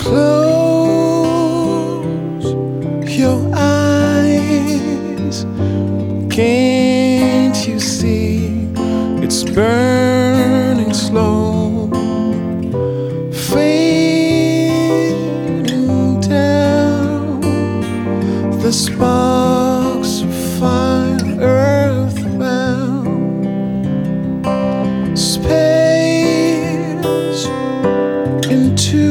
Close your eyes. Can't you see it's burning slow, fading down? The sparks of fire, earthbound, space into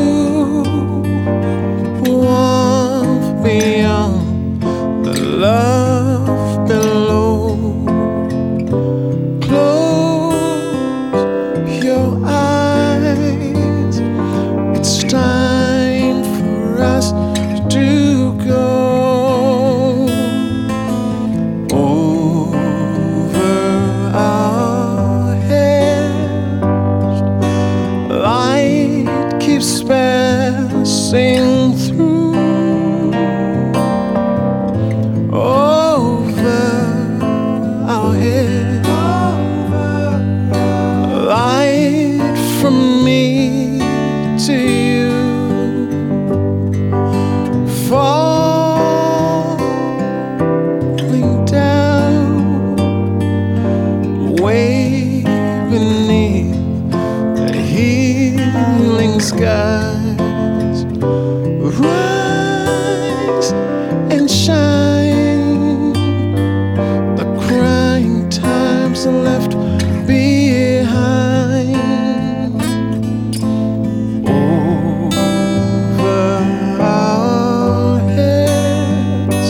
warmth beyond the love below. Close your eyes. It's time for us to go over our heads. Light keeps passing through. Over our heads. Light from me to you. Falling down way beneath the healing skies. Rise and shine. The crying times are left behind. Over our heads,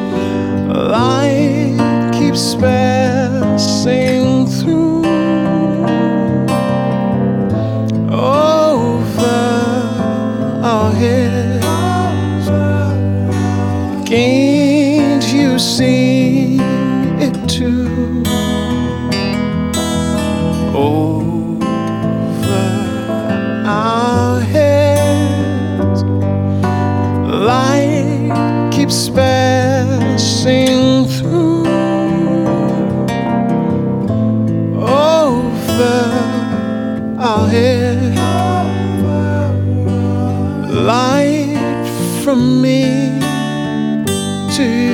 light keeps passing through. Over our heads, can't you see it too? Over our heads, light keeps passing through. Over our heads, light from me to you.